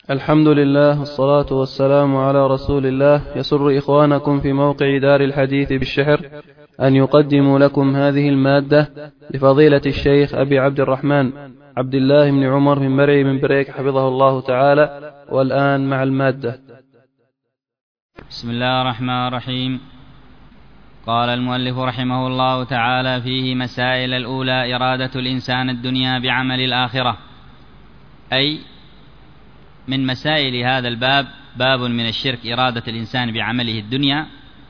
الحمد لله والصلاة والسلام على رسول الله. يسر إخوانكم في موقع دار الحديث بالشحر أن يقدموا لكم هذه المادة لفضيلة الشيخ أبي عبد الرحمن عبد الله بن عمر من مرعي من بريك حفظه الله تعالى. والآن مع المادة. بسم الله الرحمن الرحيم. قال المؤلف رحمه الله تعالى فيه مسائل. الأولى إرادة الإنسان الدنيا بعمل الآخرة، أي من مسائل هذا الباب باب من الشرك إرادة الإنسان بعمله الدنيا،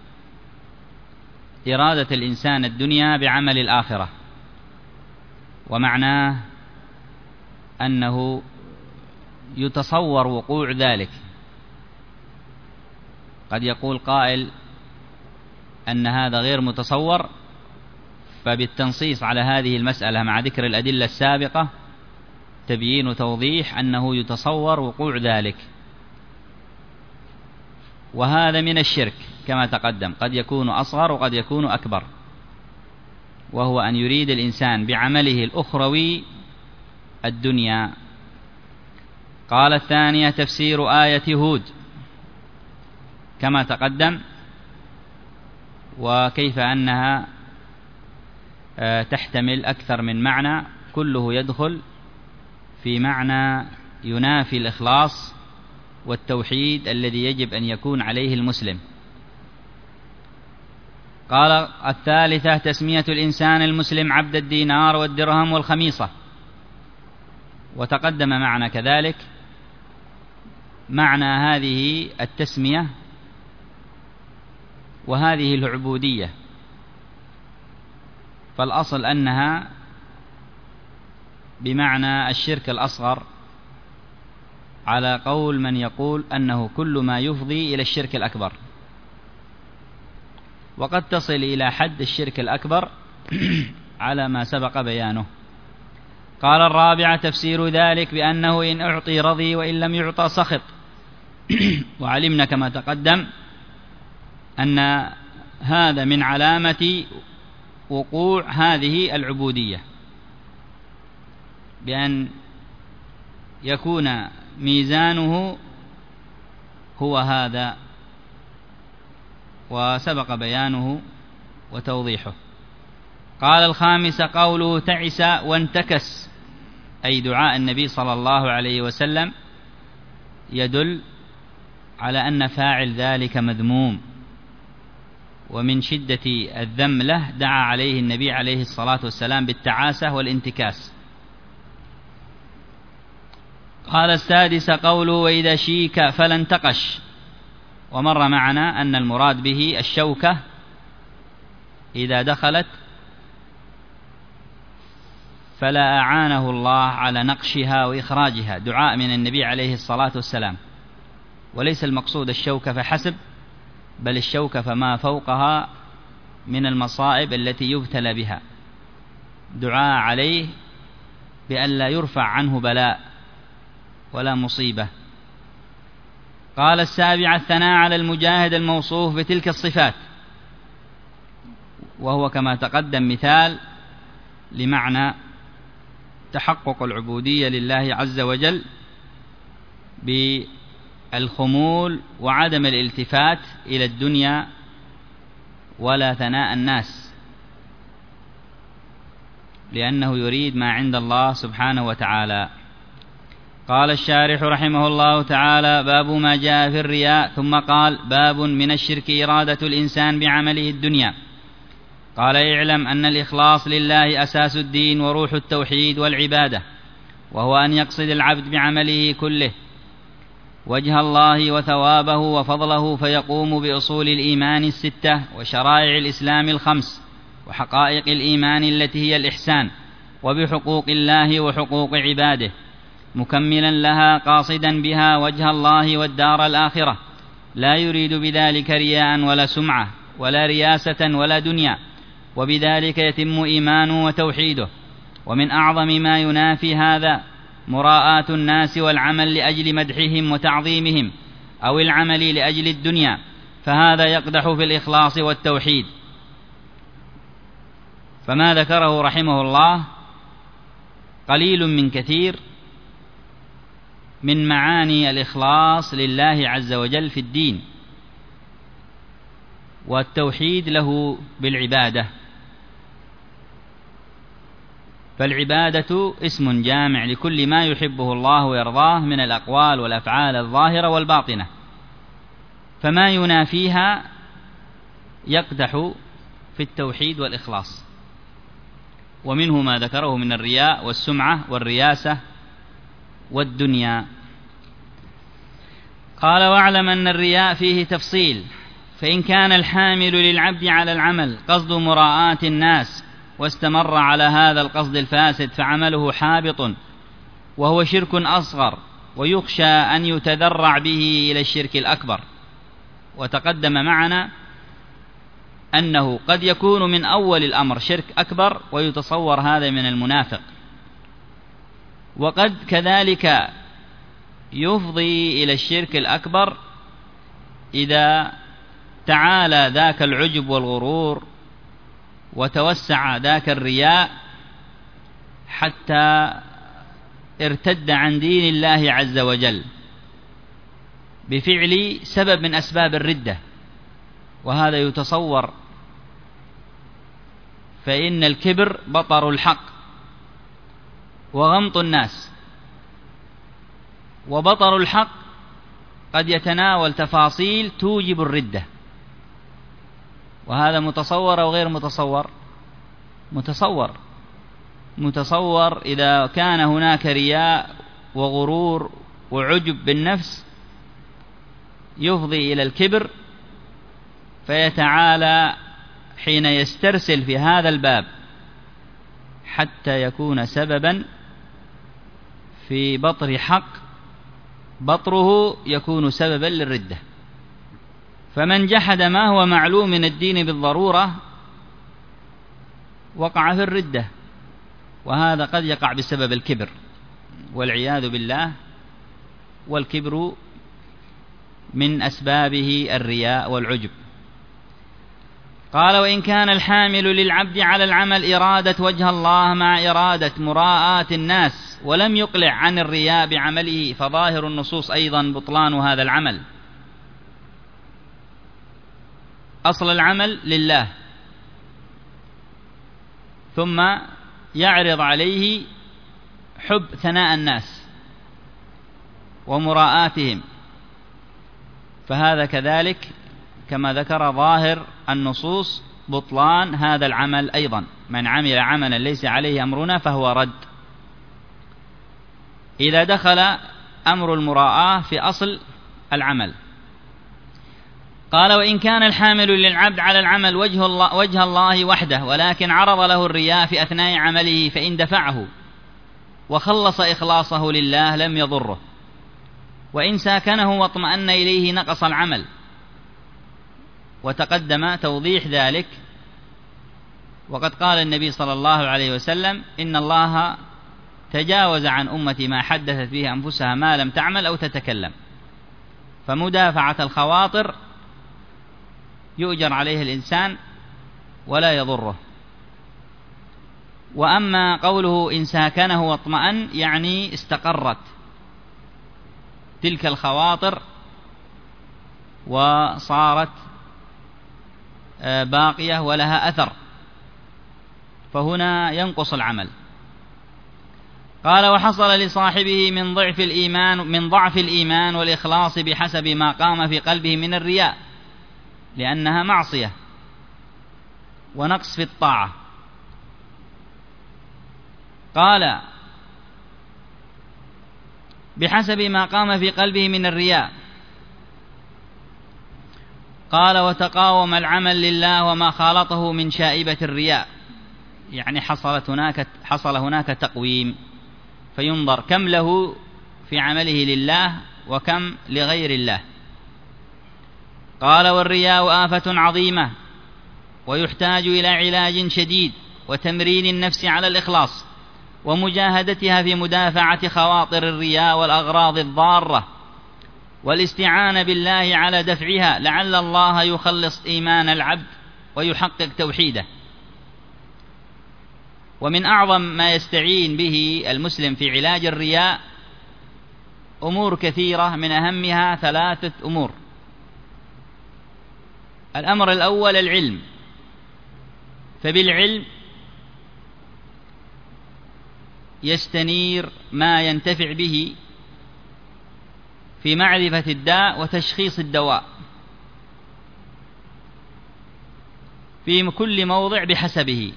إرادة الإنسان الدنيا بعمل الآخرة، ومعناه أنه يتصور وقوع ذلك. قد يقول قائل أن هذا غير متصور، فبالتنصيص على هذه المسألة مع ذكر الأدلة السابقة تبيين وتوضيح أنه يتصور وقوع ذلك، وهذا من الشرك كما تقدم، قد يكون أصغر وقد يكون أكبر، وهو أن يريد الإنسان بعمله الأخروي الدنيا. قال الثانية تفسير آية هود كما تقدم، وكيف أنها تحتمل أكثر من معنى كله يدخل في معنى ينافي الإخلاص والتوحيد الذي يجب أن يكون عليه المسلم. قال الثالثة تسمية الإنسان المسلم عبد الدينار والدرهم والخميصة، وتقدم معنى كذلك معنى هذه التسمية وهذه العبودية، فالأصل أنها بمعنى الشرك الأصغر على قول من يقول أنه كل ما يفضي إلى الشرك الأكبر، وقد تصل إلى حد الشرك الأكبر على ما سبق بيانه. قال الرابعة تفسير ذلك بأنه إن أعطي رضي وإن لم يعطى سخط. وعلمنا كما تقدم أن هذا من علامة وقوع هذه العبودية، بأن يكون ميزانه هو هذا، وسبق بيانه وتوضيحه. قال الخامس قوله تعس وانتكس، أي دعاء النبي صلى الله عليه وسلم يدل على أن فاعل ذلك مذموم، ومن شدة الذم له دعا عليه النبي عليه الصلاة والسلام بالتعاسة والانتكاس. قال السادس قوله وإذا شيك فلا انتقش، ومر معنا أن المراد به الشوكة إذا دخلت فلا أعانه الله على نقشها وإخراجها، دعاء من النبي عليه الصلاة والسلام. وليس المقصود الشوكة فحسب، بل الشوكة فما فوقها من المصائب التي يبتلى بها، دعاء عليه بأن لا يرفع عنه بلاء ولا مصيبة. قال السابع الثناء على المجاهد الموصوف بتلك الصفات، وهو كما تقدم مثال لمعنى تحقق العبودية لله عز وجل بالخمول وعدم الالتفات إلى الدنيا ولا ثناء الناس، لأنه يريد ما عند الله سبحانه وتعالى. قال الشارح رحمه الله تعالى باب ما جاء في الرياء، ثم قال باب من الشرك إرادة الإنسان بعمله الدنيا. قال اعلم أن الإخلاص لله أساس الدين وروح التوحيد والعبادة، وهو أن يقصد العبد بعمله كله وجه الله وثوابه وفضله، فيقوم بأصول الإيمان الستة وشرائع الإسلام الخمس وحقائق الإيمان التي هي الإحسان، وبحقوق الله وحقوق عباده، مكملا لها قاصدا بها وجه الله والدار الآخرة، لا يريد بذلك رياء ولا سمعة ولا رياسة ولا دنيا، وبذلك يتم إيمانه وتوحيده. ومن أعظم ما ينافي هذا مراءاة الناس والعمل لأجل مدحهم وتعظيمهم، أو العمل لأجل الدنيا، فهذا يقدح في الإخلاص والتوحيد. فما ذكره رحمه الله قليل من كثير، من معاني الإخلاص لله عز وجل في الدين والتوحيد له بالعبادة. فالعبادة اسم جامع لكل ما يحبه الله ويرضاه من الأقوال والأفعال الظاهرة والباطنة، فما ينافيها يقدح في التوحيد والإخلاص، ومنه ما ذكره من الرياء والسمعة والرياسة والدنيا. قال: واعلم أن الرياء فيه تفصيل، فإن كان الحامل للعبد على العمل قصد مراءاة الناس واستمر على هذا القصد الفاسد فعمله حابط وهو شرك أصغر، ويخشى أن يتذرع به إلى الشرك الأكبر. وتقدم معنا أنه قد يكون من أول الأمر شرك أكبر ويتصور هذا من المنافق، وقد كذلك يفضي إلى الشرك الأكبر إذا تعالى ذاك العجب والغرور وتوسع ذاك الرياء حتى ارتد عن دين الله عز وجل بفعل سبب من أسباب الردة، وهذا يتصور. فإن الكبر بطر الحق وغمط الناس، وبطر الحق قد يتناول تفاصيل توجب الردة، وهذا متصور أو غير متصور؟ متصور إذا كان هناك رياء وغرور وعجب بالنفس يفضي إلى الكبر، فيتعالى حين يسترسل في هذا الباب حتى يكون سببا في بطر حق، بطره يكون سببا للردة. فمن جحد ما هو معلوم من الدين بالضرورة وقع في الردة، وهذا قد يقع بسبب الكبر والعياذ بالله، والكبر من أسبابه الرياء والعجب. قال: وإن كان الحامل للعبد على العمل إرادة وجه الله مع إرادة مراءاة الناس ولم يقلع عن الرياء بعمله، فظاهر النصوص أيضا بطلان هذا العمل. أصل العمل لله، ثم يعرض عليه حب ثناء الناس ومراءاتهم، فهذا كذلك كما ذكر ظاهر النصوص بطلان هذا العمل أيضا. من عمل عملا ليس عليه أمرنا فهو رد، إذا دخل أمر المراءة في أصل العمل. قال: وإن كان الحامل للعبد على العمل وجه الله وحده، ولكن عرض له الرياء في أثناء عمله، فإن دفعه وخلص إخلاصه لله لم يضره، وإن ساكنه واطمأن إليه نقص العمل. وتقدم توضيح ذلك، وقد قال النبي صلى الله عليه وسلم: إن الله تجاوز عن أمتي ما حدثت به أنفسها ما لم تعمل أو تتكلم. فمدافعة الخواطر يؤجر عليه الإنسان ولا يضره. وأما قوله إن ساكنه واطمأن يعني استقرت تلك الخواطر وصارت باقية ولها أثر، فهنا ينقص العمل. قال: وحصل لصاحبه من ضعف الإيمان والإخلاص بحسب ما قام في قلبه من الرياء، لأنها معصية ونقص في الطاعة. قال: بحسب ما قام في قلبه من الرياء. قال: وتقاوم العمل لله وما خالطه من شائبة الرياء، يعني حصل هناك تقويم، فينظر كم له في عمله لله وكم لغير الله. قال: والرياء آفة عظيمة، ويحتاج إلى علاج شديد وتمرين النفس على الإخلاص ومجاهدتها في مدافعة خواطر الرياء والأغراض الضارة، والاستعانة بالله على دفعها، لعل الله يخلص إيمان العبد ويحقق توحيده. ومن أعظم ما يستعين به المسلم في علاج الرياء أمور كثيرة، من أهمها 3 أمور. الأمر الأول العلم، فبالعلم يستنير ما ينتفع به في معرفة الداء وتشخيص الدواء في كل موضع بحسبه.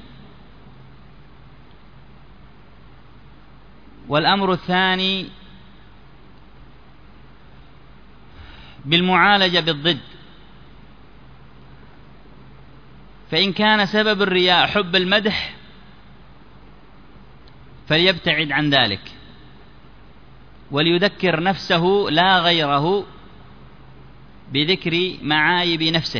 والأمر الثاني بالمعالجة بالضد، فإن كان سبب الرياء حب المدح فليبتعد عن ذلك، وليذكر نفسه لا غيره بذكر معايب نفسه.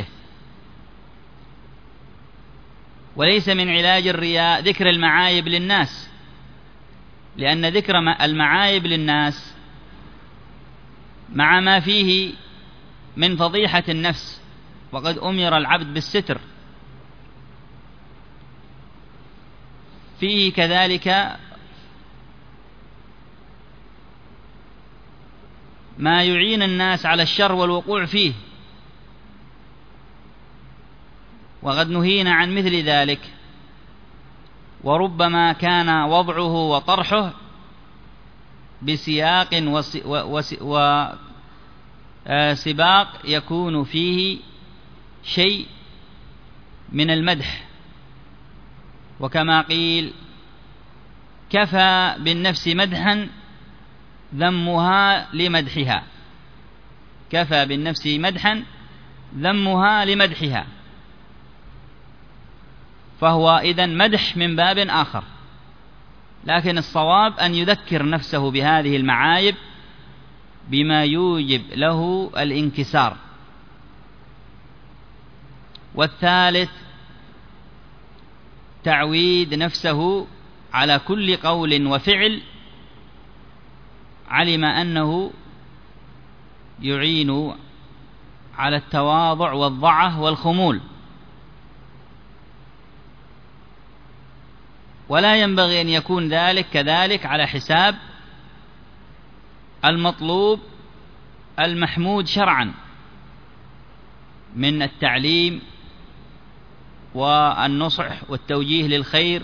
وليس من علاج الرياء ذكر المعايب للناس، لأن ذكر المعايب للناس مع ما فيه من فضيحة النفس، وقد أمر العبد بالستر، فيه كذلك ما يعين الناس على الشر والوقوع فيه، وقد نهينا عن مثل ذلك. وربما كان وضعه وطرحه بسياق وسباق يكون فيه شيء من المدح، وكما قيل: كفى بالنفس مدحا ذمها لمدحها. كفى بالنفس مدحا ذمها لمدحها، فهو إذن مدح من باب آخر. لكن الصواب أن يذكر نفسه بهذه المعايب بما يوجب له الانكسار. والثالث تعويد نفسه على كل قول وفعل علم أنه يعين على التواضع والضعة والخمول، ولا ينبغي أن يكون ذلك كذلك على حساب المطلوب المحمود شرعا من التعليم والنصح والتوجيه للخير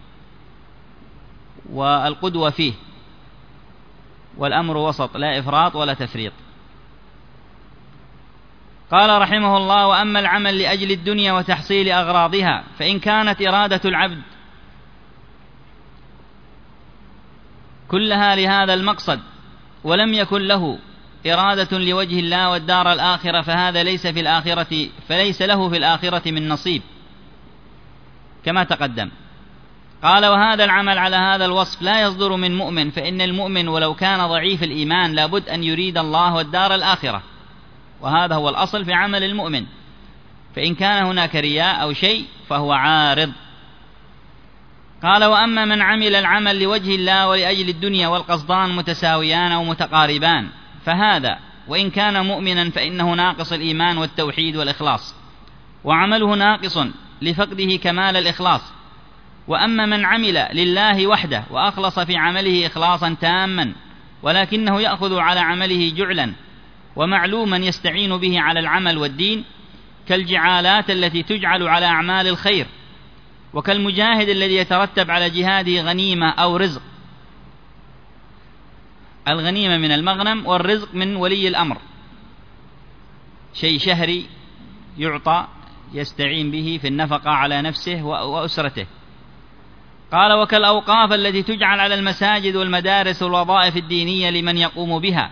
والقدوة فيه. والأمر وسط، لا إفراط ولا تفريط. قال رحمه الله: وأما العمل لأجل الدنيا وتحصيل أغراضها، فإن كانت إرادة العبد كلها لهذا المقصد ولم يكن له إرادة لوجه الله والدار الآخرة، فهذا فليس له في الآخرة من نصيب، كما تقدم. قال: وهذا العمل على هذا الوصف لا يصدر من مؤمن، فإن المؤمن ولو كان ضعيف الإيمان لابد أن يريد الله والدار الآخرة، وهذا هو الأصل في عمل المؤمن. فإن كان هناك رياء أو شيء فهو عارض. قال: وأما من عمل العمل لوجه الله ولأجل الدنيا والقصدان متساويان أو متقاربان، فهذا وإن كان مؤمنا فإنه ناقص الإيمان والتوحيد والإخلاص، وعمله ناقص لفقده كمال الإخلاص. وأما من عمل لله وحده وأخلص في عمله إخلاصا تاما، ولكنه يأخذ على عمله جعلا ومعلوما يستعين به على العمل والدين، كالجعالات التي تجعل على أعمال الخير، وكالمجاهد الذي يترتب على جهاده غنيمة أو رزق. الغنيمة من المغنم، والرزق من ولي الأمر، شيء شهري يعطى يستعين به في النفقة على نفسه وأسرته. قال: وكالأوقاف التي تجعل على المساجد والمدارس والوظائف الدينية لمن يقوم بها،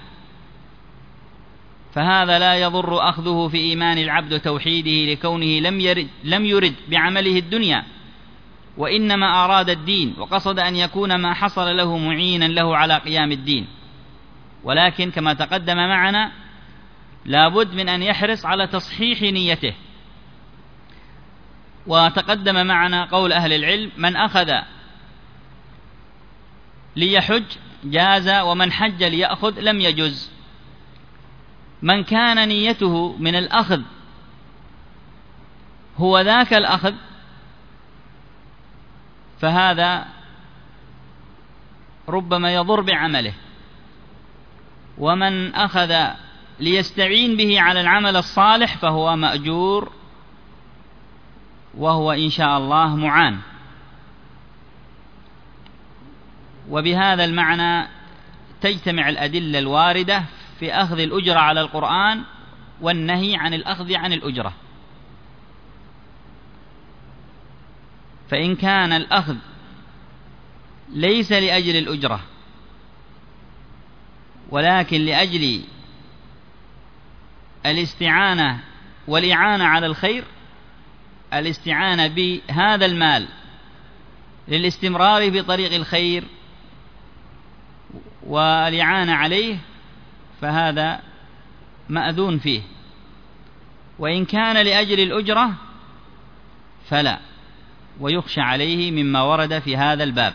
فهذا لا يضر أخذه في إيمان العبد وتوحيده، لكونه لم يرد بعمله الدنيا، وإنما أراد الدين، وقصد أن يكون ما حصل له معينا له على قيام الدين. ولكن كما تقدم معنا لابد من أن يحرص على تصحيح نيته. وتقدم معنا قول أهل العلم: من أخذ ليحج جاز، ومن حج ليأخذ لم يجز. من كان نيته من الأخذ هو ذاك الأخذ، فهذا ربما يضر بعمله. ومن أخذ ليستعين به على العمل الصالح فهو مأجور، وهو إن شاء الله معان. وبهذا المعنى تجتمع الأدلة الواردة في أخذ الأجرة على القرآن والنهي عن الأخذ عن الأجرة. فإن كان الأخذ ليس لأجل الأجرة ولكن لأجل الاستعانة والإعانة على الخير، الاستعانة بهذا المال للاستمرار في طريق الخير والإعانة عليه، فهذا مأذون فيه. وإن كان لأجل الأجرة فلا، ويخشى عليه مما ورد في هذا الباب.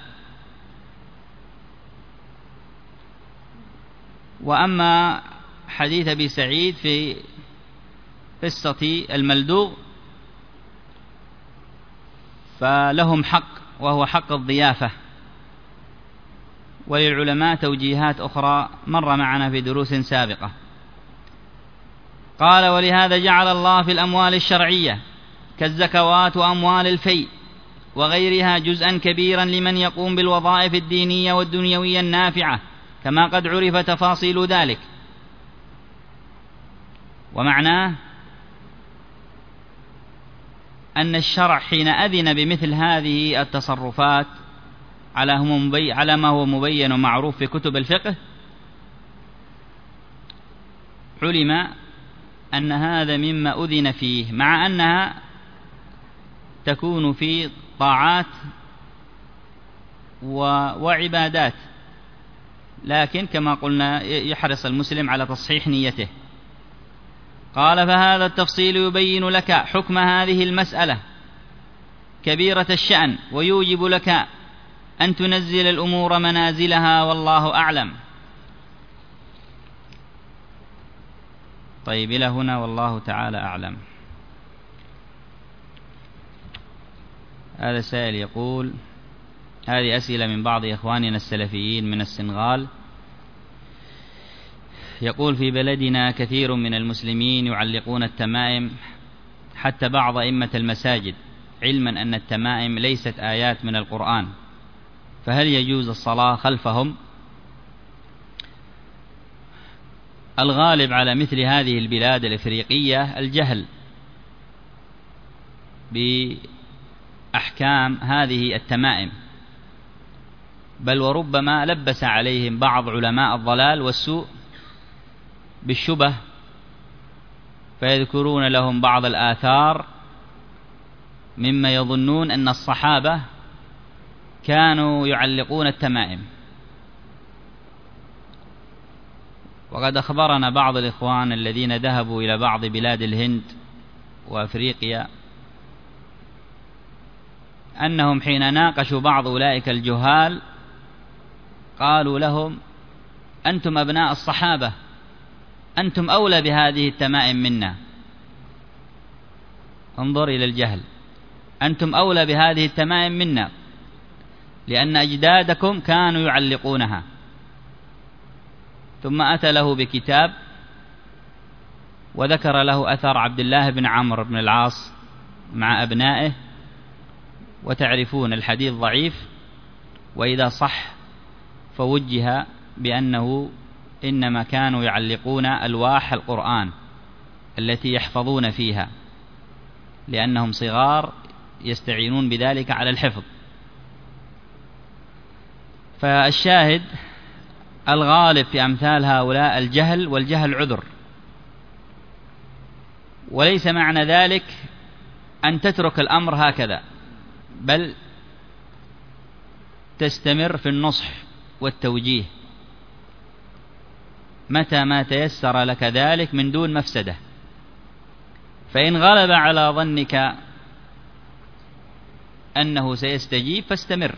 وأما حديث أبي سعيد في قصة الملدوغ فلهم حق، وهو حق الضيافة، وللعلماء توجيهات أخرى مر معنا في دروس سابقة. قال: ولهذا جعل الله في الأموال الشرعية كالزكوات وأموال الفيء وغيرها جزءا كبيرا لمن يقوم بالوظائف الدينية والدنيوية النافعة، كما قد عرف تفاصيل ذلك. ومعناه أن الشرع حين أذن بمثل هذه التصرفات على ما هو مبين ومعروف في كتب الفقه، علم أن هذا مما أذن فيه، مع أنها تكون في طاعات وعبادات، لكن كما قلنا يحرص المسلم على تصحيح نيته. قال: فهذا التفصيل يبين لك حكم هذه المسألة كبيرة الشأن، ويوجب لك أن تنزل الأمور منازلها، والله أعلم. طيب، إلى هنا والله تعالى أعلم. هذا سائل يقول: هذه أسئلة من بعض إخواننا السلفيين من السنغال. يقول: في بلدنا كثير من المسلمين يعلقون التمائم، حتى بعض أئمة المساجد، علما أن التمائم ليست آيات من القرآن، فهل يجوز الصلاة خلفهم؟ الغالب على مثل هذه البلاد الإفريقية الجهل بأحكام هذه التمائم، بل وربما لبس عليهم بعض علماء الضلال والسوء بالشبه، فيذكرون لهم بعض الآثار مما يظنون أن الصحابة كانوا يعلقون التمائم. وقد أخبرنا بعض الإخوان الذين ذهبوا إلى بعض بلاد الهند وأفريقيا أنهم حين ناقشوا بعض أولئك الجهال قالوا لهم: أنتم أبناء الصحابة، أنتم أولى بهذه التمائم منا. انظر إلى الجهل، أنتم أولى بهذه التمائم منا، لأن أجدادكم كانوا يعلقونها. ثم أتى له بكتاب وذكر له أثر عبد الله بن عمرو بن العاص مع أبنائه، وتعرفون الحديث ضعيف، وإذا صح فوجه بأنه إنما كانوا يعلقون ألواح القرآن التي يحفظون فيها، لأنهم صغار يستعينون بذلك على الحفظ. فالشاهد الغالب في أمثال هؤلاء الجهل، والجهل عذر، وليس معنى ذلك أن تترك الأمر هكذا، بل تستمر في النصح والتوجيه متى ما تيسر لك ذلك من دون مفسدة. فإن غلب على ظنك أنه سيستجيب فاستمر،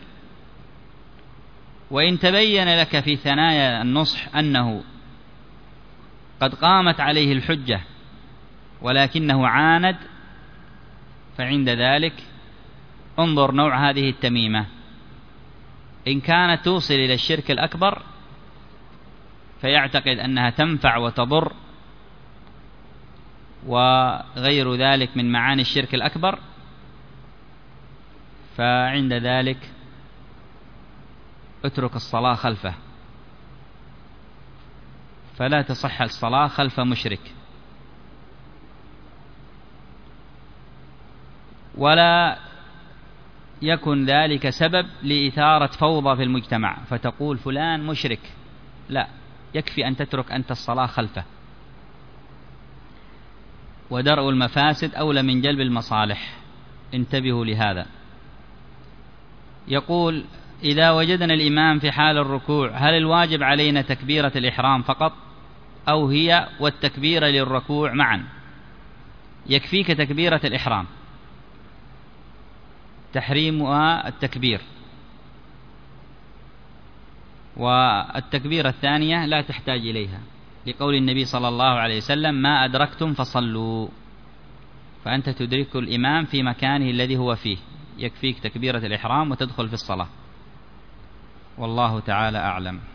وإن تبين لك في ثنايا النصح أنه قد قامت عليه الحجة ولكنه عاند، فعند ذلك انظر نوع هذه التميمة. إن كانت توصل إلى الشرك الأكبر فيعتقد أنها تنفع وتضر وغير ذلك من معاني الشرك الأكبر، فعند ذلك اترك الصلاة خلفه، فلا تصح الصلاة خلف مشرك، ولا يكن ذلك سبب لإثارة فوضى في المجتمع فتقول فلان مشرك، لا، يكفي أن تترك أنت الصلاة خلفه. ودرء المفاسد أولى من جلب المصالح، انتبهوا لهذا. يقول: إذا وجدنا الإمام في حال الركوع هل الواجب علينا تكبيرة الإحرام فقط أو هي والتكبير للركوع معا؟ يكفيك تكبيرة الإحرام، تحريمها التكبير، والتكبيرة الثانية لا تحتاج إليها، لقول النبي صلى الله عليه وسلم: ما أدركتم فصلوا، فأنت تدرك الإمام في مكانه الذي هو فيه، يكفيك تكبيرة الإحرام وتدخل في الصلاة، والله تعالى أعلم.